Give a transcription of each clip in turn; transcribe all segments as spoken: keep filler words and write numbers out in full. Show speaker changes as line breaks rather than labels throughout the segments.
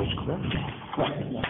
немножечко, да?
Да, да.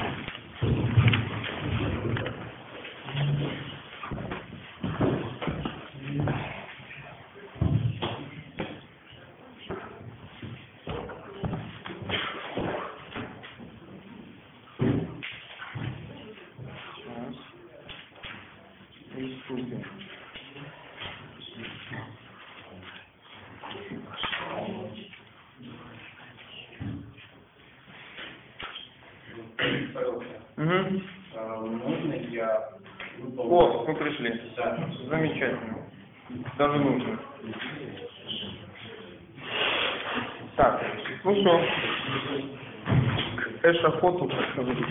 Угу.
Можно я...
О, мы пришли. Замечательно. Даже нужно. Так, ну что, к эшафоту, как говорится.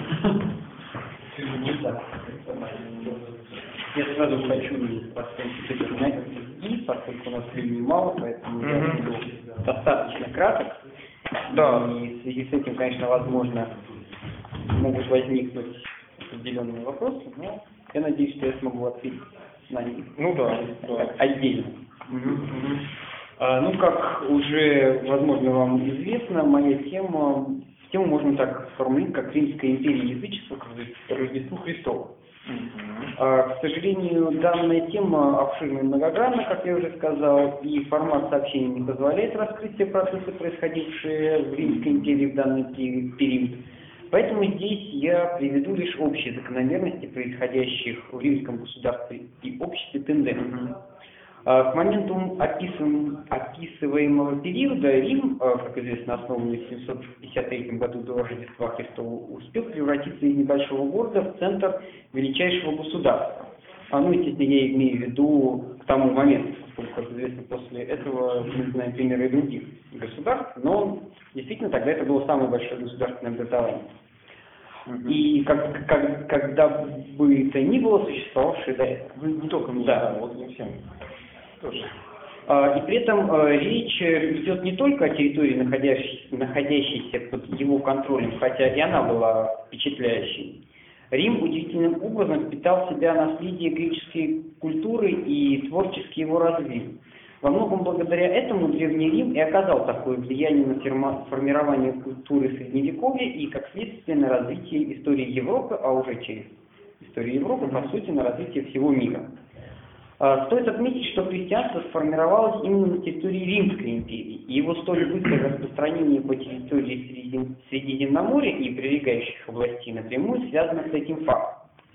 Я сразу хочу поставить на это и, поскольку у нас времени мало, поэтому я буду достаточно краток.
Да.
И в связи с этим, конечно, возможно, могут возникнуть определенные вопросы, но я надеюсь, что я смогу ответить на них.
Ну да, да.
Отдельно.
Угу, угу.
А, ну, как уже, возможно, вам известно, моя тема, тему можно так сформулировать, как Римская империя язычества к Рождеству Христову.
Угу.
А, к сожалению, данная тема обширна и многогранна, как я уже сказал, и формат сообщения не позволяет раскрыть все процессы, происходившие в Римской империи в данный период. Поэтому здесь я приведу лишь общие закономерности происходящих в римском государстве и обществе тенденций. К моменту описываемого периода Рим, как известно, основанный в семьсот пятьдесят третьем году до Рождества Христова, успел превратиться из небольшого города в центр величайшего государства. А, ну, естественно, я имею в виду к тому моменту, поскольку, как известно, после этого мы знаем примеры других государств, но действительно тогда это было самое большое государственное образование.
Угу.
И как, как, когда бы это ни было, существовавшее до этого.
Вы не только мне,
да.
да, вот не всем. Тоже.
А, и при этом а, речь идет не только о территории, находящейся, находящейся под его контролем, хотя и она была впечатляющей. Рим удивительным образом впитал в себя наследие греческой культуры и творчески его развил. Во многом благодаря этому Древний Рим и оказал такое влияние на формирование культуры Средневековья и, как следствие, на развитие истории Европы, а уже через историю Европы, по сути, на развитие всего мира. Стоит отметить, что христианство сформировалось именно на территории Римской империи, и его столь быстрое распространение по территории Средиземноморья и прилегающих областей напрямую связано с этим фактом.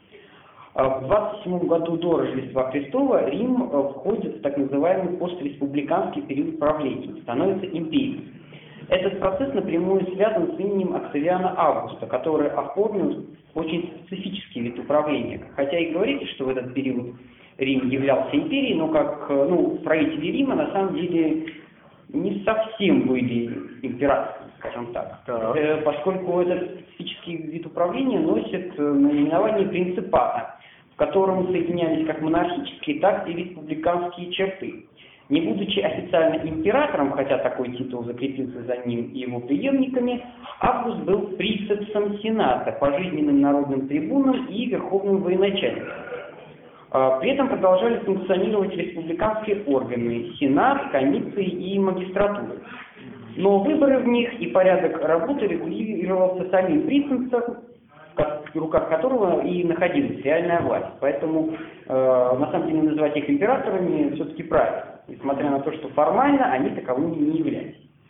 В двадцать седьмом году до Рождества Христова Рим входит в так называемый постреспубликанский период правления, становится империей. Этот процесс напрямую связан с именем Октавиана Августа, который оформил очень специфический вид управления. Хотя и говорится, что в этот период Рим являлся империей, но как ну, правители Рима на самом деле не совсем были императорами, скажем так,
так.
Э, поскольку этот специфический вид управления носит наименование принципата, в котором соединялись как монархические, так и республиканские черты. Не будучи официально императором, хотя такой титул закрепился за ним и его преемниками, Август был прицепсом Сената, пожизненным народным трибуном и верховным военачальником. При этом продолжали функционировать республиканские органы – Сенат, комиссии и магистратуры. Но выборы в них и порядок работы регулировался самим прицепсом, в руках которого и находилась реальная власть. Поэтому, э, на самом деле, называть их императорами все-таки правильно, несмотря на то, что формально они таковыми не являлись.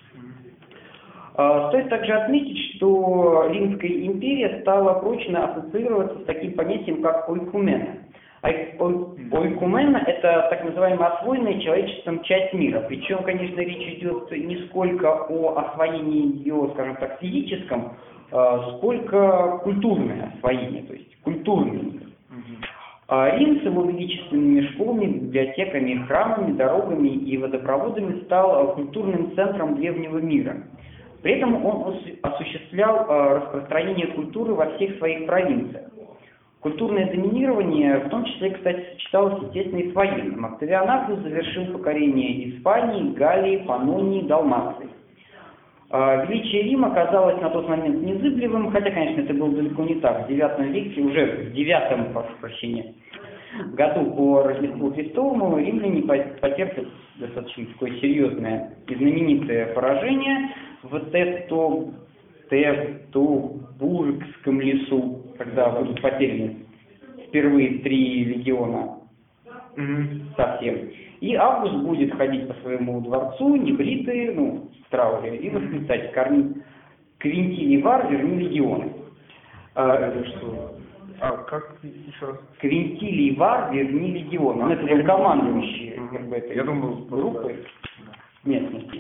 Э, стоит также отметить, что Римская империя стала прочно ассоциироваться с таким понятием, как ойкумена. Ойкумена – это так называемая освоенная человечеством часть мира. Причем, конечно, речь идет не сколько о освоении ее, скажем так, физическом, сколько культурное освоение, то есть культурный мир. Uh-huh. Рим с его величественными школами, библиотеками, храмами, дорогами и водопроводами стал культурным центром древнего мира. При этом он осуществлял распространение культуры во всех своих провинциях. Культурное доминирование, в том числе, кстати, сочеталось, естественно, и с военным. Октавиан Август завершил покорение Испании, Галлии, Паннонии, Далмации. Величие Рима казалось на тот момент незыблемым, хотя, конечно, это было далеко не так. В девятом веке, уже в девятом, прошу прощения, году по Рождеству Христовому римляне потерпят достаточно такое серьезное и знаменитое поражение в Тесто Тевтобургском лесу, когда будут потеряны впервые три легиона совсем. И Август будет ходить по своему дворцу, небритый, ну, в трауре, и восклицать: «Квинтилий вар, верни легионы».
Это что? А как еще раз?
Квинтилий вар, верни легионы. Он это был командующий
Мгм.
как бы, этой
Я думал,
группой местности.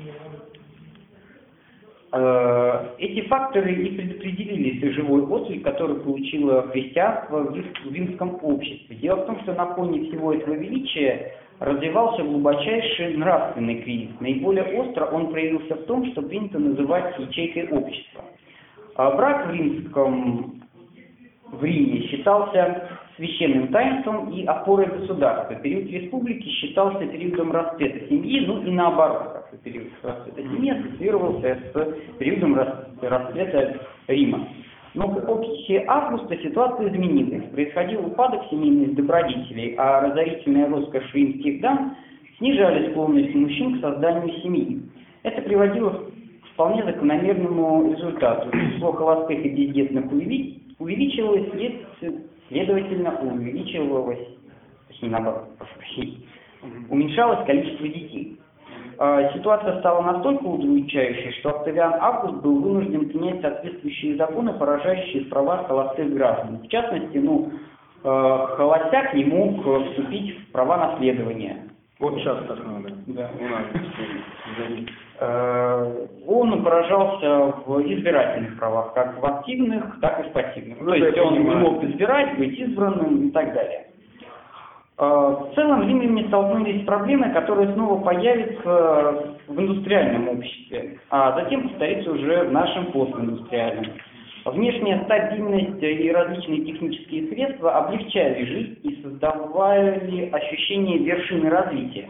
Э, Эти факторы и предопределили живой отклик, который получило христианство в рим- в римском обществе. Дело в том, что на фоне всего этого величия развивался глубочайший нравственный кризис. Наиболее остро он проявился в том, что принято называть ячейкой общества. А брак в римском в Риме считался священным таинством и опорой государства. Период республики считался периодом расцвета семьи, ну и наоборот, как и период расцвета семьи ассоциировался с периодом рас- расцвета Рима. Но к эпохе Августа ситуация изменилась. Происходил упадок семейных добродетелей, а разорительная роскошь римских дам снижали склонность мужчин к созданию семьи. Это приводило к вполне закономерному результату. Число холостых и бездетных увели- увеличивалось, след- следовательно, увеличивалось, точнее, наоборот, прошу прощения, уменьшалось количество детей. А, Ситуация стала настолько удручающей, что Октавиан Август был вынужден принять соответствующие законы, поражающие права холостых граждан. В частности, ну, э, холостяк не мог вступить в права наследования.
Вот сейчас так надо.
Да.
У нас.
Э, Он поражался в избирательных правах, как в активных, так и в пассивных.
Ну,
То есть
я
он не
понимаю.
мог избирать, быть избранным и так далее. Э, В целом римляне столкнулись с проблемой, которая снова появится в индустриальном обществе, а затем повторится уже в нашем постиндустриальном. Внешняя стабильность и различные технические средства облегчали жизнь и создавали ощущение вершины развития,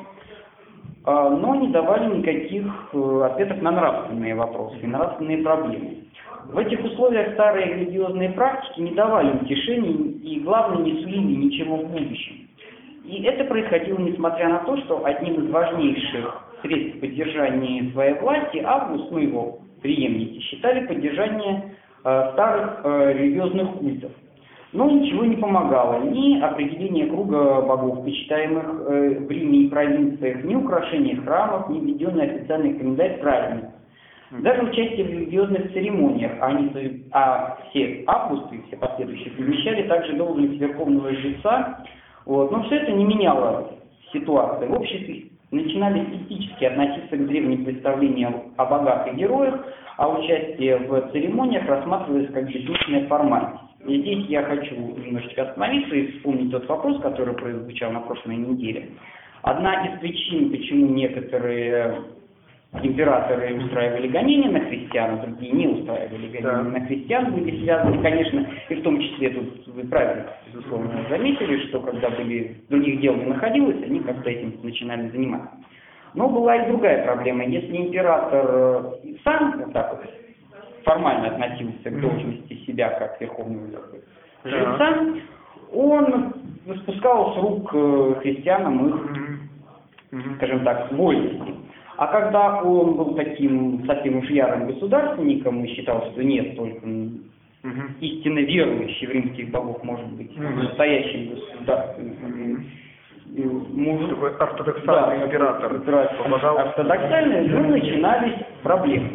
но не давали никаких ответов на нравственные вопросы и нравственные проблемы. В этих условиях старые религиозные практики не давали утешений и, главное, не сулили ничего в будущем. И это происходило несмотря на то, что одним из важнейших средств поддержания своей власти Август, ну его преемники, считали поддержание э, старых э, религиозных культов. Но ничего не помогало, ни определение круга богов, почитаемых э, в Риме и провинциях, ни украшение храмов, ни введенный официальный календарь праздников. Даже участие в религиозных церемониях, а, они, а все августы и все последующие совмещали также должность верховного жреца. Вот. Но все это не меняло ситуацию. В обществе начинали скептически относиться к древним представлениям о богах и героях, а участие в церемониях рассматривалось как бессмысленная формальность. И здесь я хочу немножечко остановиться и вспомнить тот вопрос, который прозвучал на прошлой неделе. Одна из причин, почему некоторые императоры устраивали гонения на христиан, а другие не устраивали гонения
Да.
на христиан, были связаны, конечно, и в том числе, тут вы правильно, безусловно, заметили, что когда были, других дел не находилось, они как-то этим начинали заниматься. Но была и другая проблема. Если император сам вот так вот формально относился к должности себя как верховного жреца, он спускал с рук христианам их, скажем так, вольности. А когда он был таким совсем уж ярым государственником и считал, что нет, только
Мгм.
истинно верующий в римских богов может быть
Мгм.
настоящим государственным мужем.
Такой ортодоксальный
Да,
император
да,
попадал.
ортодоксальный, ну, начинались проблемы.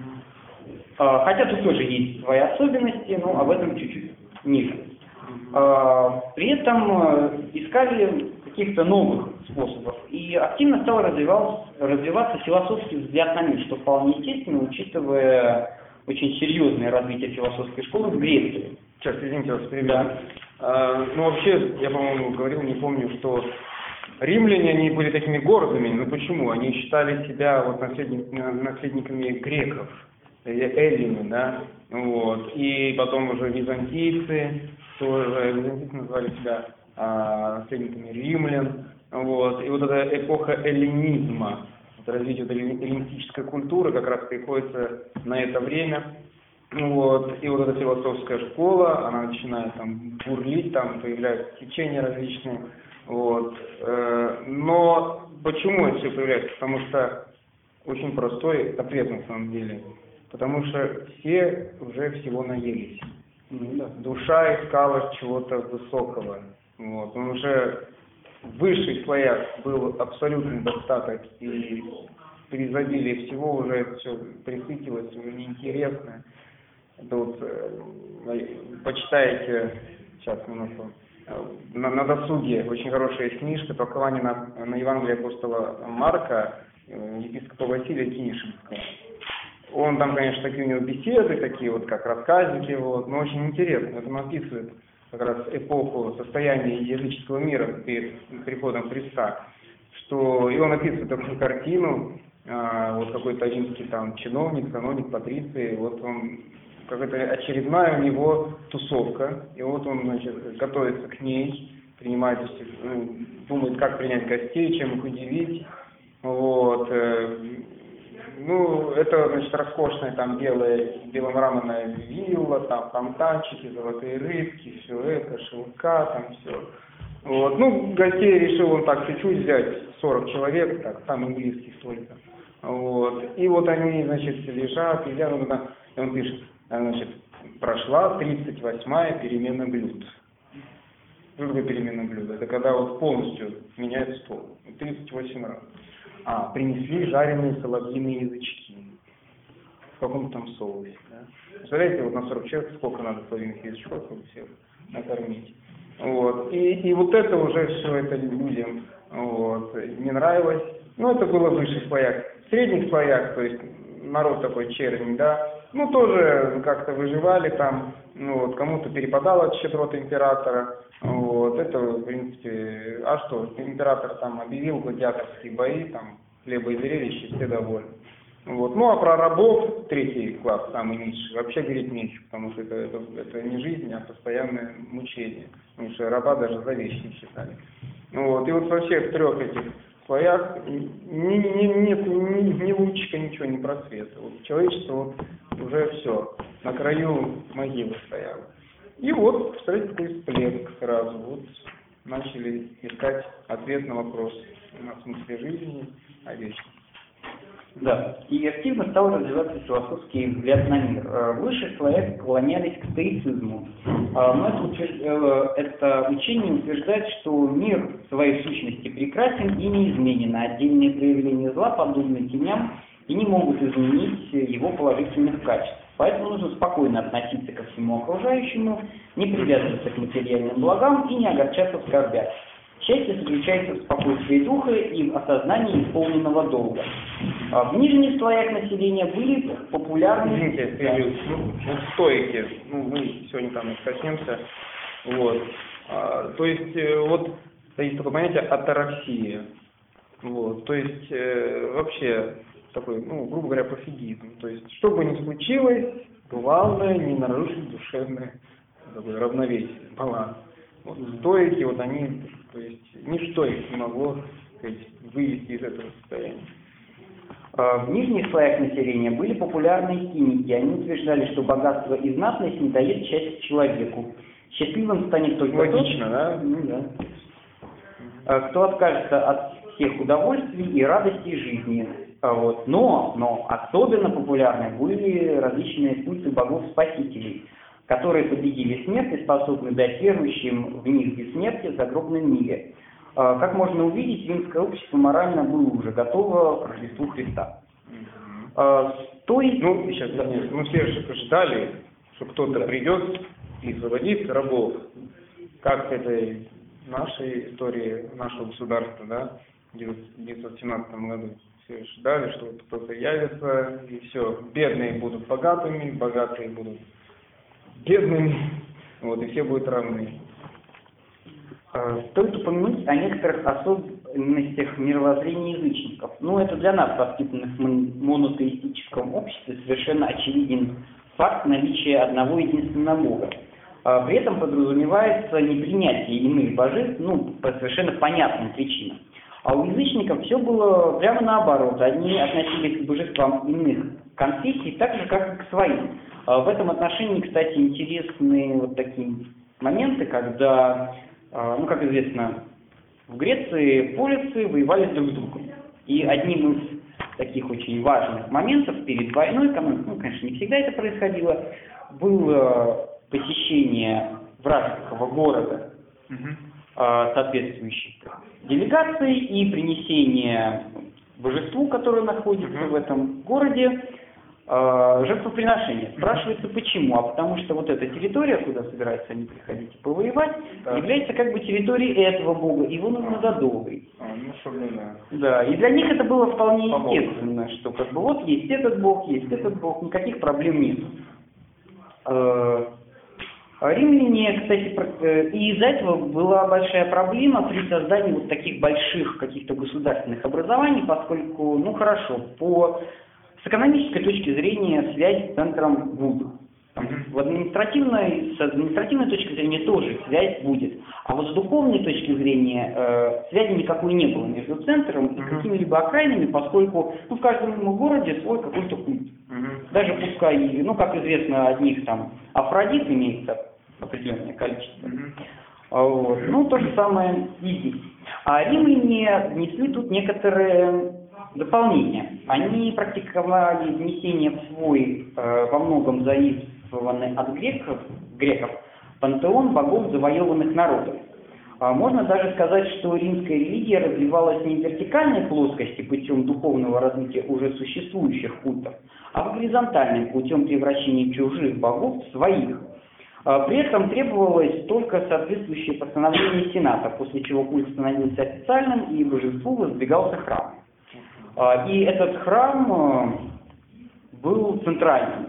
А, Хотя тут тоже есть свои особенности, но об этом чуть-чуть ниже. А, При этом э, искали каких-то новых способов. И активно стал развиваться, развиваться философский взгляд на мир, что вполне естественно, учитывая очень серьезное развитие философской школы в Греции.
Сейчас, извините, вас перебью.
Да.
А, ну, вообще, я, по-моему, говорил, не помню, что римляне, они были такими гордыми. Ну, почему? Они считали себя вот наследник- наследниками греков, э, эллины, да? Вот. И потом уже византийцы, тоже византийцы называли себя а, наследниками римлян. Вот. И вот эта эпоха эллинизма, вот развитие вот эллинистической культуры как раз приходится на это время. Вот. И вот эта философская школа, она начинает там бурлить, там появляются течения различные. Вот. Э, Но почему это все появляется? Потому что очень простой ответ на самом деле. потому что все уже всего наелись.
Ну, да.
Душа искала чего-то высокого. Вот. Он уже в высших слоях был абсолютный достаток, и при изобилии всего уже это все присытилось, уже неинтересно. Это вот, э, почитаете, сейчас минуту, на, на досуге очень хорошая книжка «Толкование на, на Евангелие апостола Марка» епископа Василия Кинишинского. Он там, конечно, такие у него беседы, такие вот как рассказики, вот, но очень интересно. Это он описывает как раз эпоху состояния языческого мира перед приходом Христа. Что, и он описывает такую картину, а, вот какой-то римский там чиновник, каноник, патриций, вот он, какая-то очередная у него тусовка, и вот он, значит, готовится к ней, принимает, ну, думает, как принять гостей, чем их удивить, вот. Ну, это, значит, роскошная там белая, беломраморная вилла, там фонтанчики, золотые рыбки, все это, шелка, там все. Вот. Ну, гостей решил он так чуть-чуть взять, сорок человек, так, самых близких только. Вот. И вот они, значит, лежат, едят, и он пишет, значит, прошла тридцать восьмая перемена блюд. Что такое перемена блюд? Это когда вот полностью меняют стол. тридцать восемь раз. А, принесли жареные соловьиные язычки в каком-то там соусе. Да? Представляете, вот на сорок человек сколько надо соловьиных язычков, чтобы всех накормить. Вот. И, и вот это уже все это людям вот, не нравилось. Ну, это было в высших слоях. В средних слоях, то есть народ такой черный, да, ну, тоже как-то выживали там, ну, вот, кому-то перепадало от щедроты императора, вот, это, в принципе, а что, император там объявил гладиаторские бои, там, хлеба и зрелища, все довольны. Вот. Ну, а про рабов, третий класс, самый низший, вообще говорить нечего, потому что это, это, это не жизнь, а постоянное мучение, потому что раба даже за вещь не считали. Вот. И вот во всех трех этих слоях ни, ни, нет ни, ни лучика, ничего, ни просвета. Вот человечество вот уже все, на краю могилы стояло. И вот, кстати, такой всплеск сразу. Вот начали искать ответ на вопрос о смысле жизни, о вечности.
Да, и активно стал развиваться философский взгляд на мир. В высших слоях склонялись к стоицизму. Но это, утвержд... это учение утверждает, что мир в своей сущности прекрасен и неизменен, а отдельные проявления зла подобны теням и не могут изменить его положительных качеств. Поэтому нужно спокойно относиться ко всему окружающему, не привязываться к материальным благам и не огорчаться в скорбях. Счастье заключается в спокойствии духа и в осознании исполненного долга. В нижних слоях населения были популярны...
Извините, я ну, вот стойки, ну, мы сегодня там коснемся. Вот. А, то есть, вот, есть такое понятие атараксия. Вот. То есть, э, вообще, такой, ну, грубо говоря, пофигизм. То есть, что бы ни случилось, главное не нарушить душевное такое равновесие, баланс. Вот, стойки, вот они, то есть, ничто их не могло, сказать, вывести из этого состояния.
В нижних слоях населения были популярны химики. Они утверждали, что богатство и знатность не дает счастья человеку. Счастливым станет только
логично,
тот,
да?
Ну, да. кто откажется от всех удовольствий и радостей жизни. Вот. Но, но особенно популярны были различные культы богов-спасителей, которые победили смерть и способны дать верующим в них бессмертие в загробном мире. Как можно увидеть, римское общество морально было уже готово к Рождеству Христа.
Mm-hmm.
То есть...
Ну, сейчас, мы все же ждали, что кто-то да. придет и освободит рабов. Как это в нашей истории нашего государства, да, в тысяча девятьсот семнадцатом году. Все ждали, что кто-то явится, и все, бедные будут богатыми, богатые будут бедными, вот, и все будут равны.
Стоит упомянуть о некоторых особенностях мировоззрения язычников. Ну, это для нас, воспитанных в монотеистическом обществе, совершенно очевиден факт наличия одного единственного Бога. При этом подразумевается непринятие иных божеств, ну, по совершенно понятным причинам. А у язычников все было прямо наоборот. Они относились к божествам иных конфессий так же, как и к своим. В этом отношении, кстати, интересны вот такие моменты, когда, ну, как известно, в Греции полисы воевали друг с другом. И одним из таких очень важных моментов перед войной, ну, конечно, не всегда это происходило, было посещение вражеского города соответствующих делегаций и принесение божеству, которое находится mm-hmm. в этом городе, жертвоприношение. Спрашивается, почему? А потому что вот эта территория, куда собираются они приходить и повоевать, да. является как бы территорией этого бога, его нужно задолбить.
А, ну, чтобы, да.
да, и для них это было вполне естественно, что как бы вот есть этот бог, есть этот бог, никаких проблем нет. Римляне, кстати, и из-за этого была большая проблема при создании вот таких больших каких-то государственных образований, поскольку, ну хорошо, по с экономической точки зрения связь с центром будет. В административной, с административной точки зрения тоже связь будет. А вот с духовной точки зрения э, связи никакой не было между центром и какими-либо окраинами, поскольку ну, в каждом городе свой какой-то культ. Даже пускай, ну как известно, одних там Афродит имеется определенное количество. Вот. Ну то же самое и здесь. А римляне внесли тут некоторые дополнения. Они практиковали внесение в свой, э, во многом заимствованный от греков, греков пантеон богов завоеванных народов. А можно даже сказать, что римская религия развивалась не в вертикальной плоскости путем духовного развития уже существующих культов, а в горизонтальном путем превращения чужих богов в своих. При этом требовалось только соответствующее постановление Сената, после чего культ становился официальным и божеству воздвигался храм. И этот храм был центральным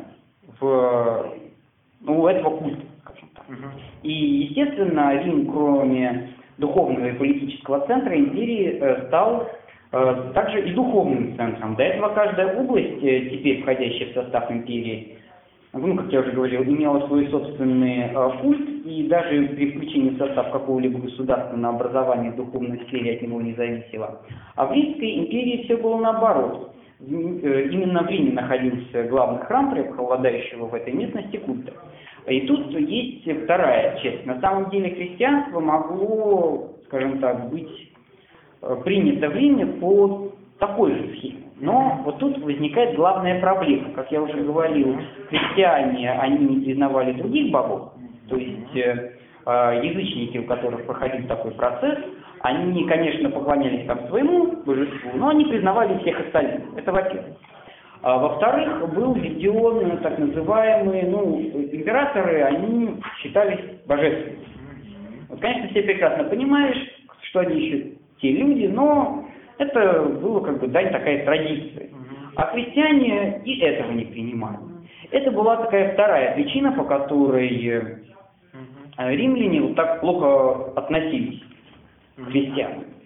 в, ну, у этого культа, скажем так. И, естественно, Рим, кроме духовного и политического центра империи, стал также и духовным центром. До этого каждая область, теперь входящая в состав империи, ну, как я уже говорил, имела свой собственный культ, и даже при включении в состав какого-либо государственного образования в духовной сфере от него не зависело. А в Римской империи все было наоборот. Именно в Риме находился главный храм, преобладающего в этой местности культа. И тут есть вторая часть. На самом деле христианство могло, скажем так, быть принято в Риме по такой же схеме. Но вот тут возникает главная проблема. Как я уже говорил, христиане, они не признавали других богов, то есть э, язычники, у которых проходил такой процесс, они, конечно, поклонялись там своему божеству, но они признавали всех остальных. Это во-первых. А во-вторых, был введен так называемые, ну, императоры, они считались божественными. Вот, конечно, все прекрасно понимаешь, что они еще те люди, но это было как бы дань такая традиция. А христиане и этого не принимали. Это была такая вторая причина, по которой римляне вот так плохо относились к христианам.